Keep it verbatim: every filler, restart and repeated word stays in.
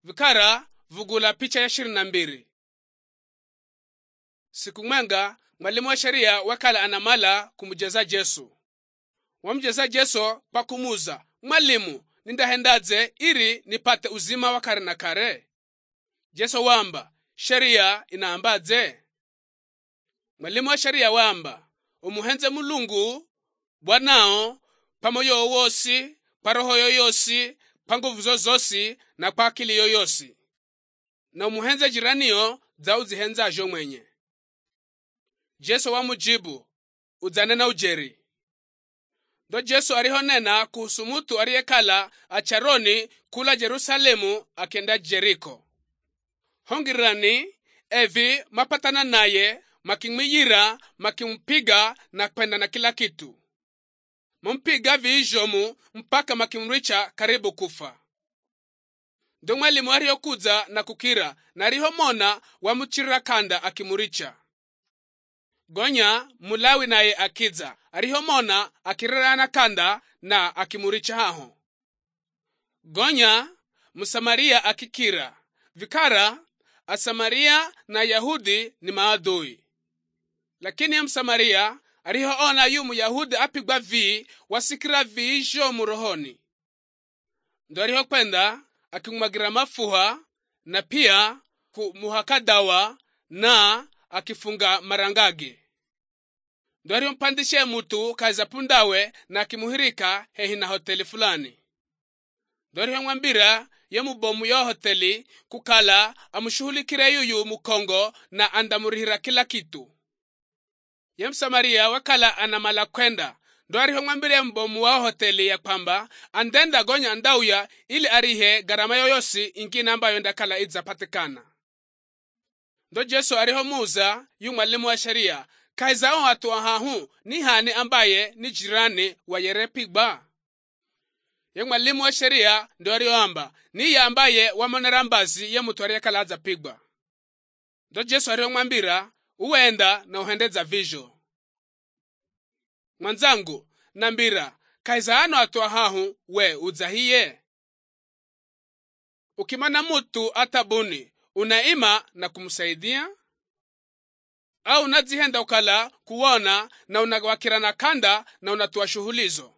Vikara vugula picha ya ishirini na mbili. Siku mwenga mwalimu wa sheria wakala anamala kumjeza Jesu. Wamjeza Jesu pa kumuza, mwalimu, nindahendaze iri nipate uzima wa kare na kare? Jesu wamba, sheria inaambaze? Mwalimu wa sheria wamba, umuhenze Mulungu Bwanao pamoyo wosi, paroho yoyosi, panguvu zozosi na kwa akili yoyosi, na umuhenze jiraniyo za uzihenza ajo mwenye. Jesu wamujibu, udzane na ujeri. Do Jesu ariho nena kuhusu mutu ariyekala acharoni kula Jerusalemu akenda Jeriko. Hongirani evi mapatana naye, makimwiyira, makimpiga na kwenda na kila kitu. Mumpiga viijomu mpaka makimricha karibu kufa. Do mwalimu ariho kudza na kukira na ariho mona wamuchira kanda akimuricha. Gonya Mulawi naye akidza ariho mona akirana kanda na akimuricha haho. Gonya Msamaria akikira. Vikara Asamaria na Yahudi ni maadui. Lakini Msamaria ariho ona yu Muyahudi apigwa vi wasikira vi ijo murohoni. Ndo ariho kwenda akimwagira mafuha na pia kumuhaka dawa na akifunga marangage. Ndo ariho mpandishe mutu kaza pundawe na akimuhirika hehi na hoteli fulani. Ndo ariho mwambira ye mubomu yo hoteli kukala amushuhulikire yuyu mukongo na andamurihira kila kitu. Ye Msamaria wakala anamala kwenda. Ndo ariho mwambire mbomu wa hoteli ya kwamba andenda gonya andauya ili arihe garama yoyosi ingine ambayo ndakala idzapatikana. Ndo Jesu ariho muza yu mwalimu wa sheria, kaizao hatu ahahu ni hani ambaye ni jirani wa yerepigba? Ye mwalimu wa sheria ndo ariho amba, ni ya ambaye wamonera mbazi ye mutu ariyekala adza pigba. Ndo Jesu ariho mwambira, uwenda na uhendeza vijo. Mwanzangu, nambira, kaizano hatu ahahu we udzahiye? Ukimana mutu atabuni, unaima na kumsaidia? Au unadzihenda ukala kuona na unawakirana kanda na unatuwa shuhulizo?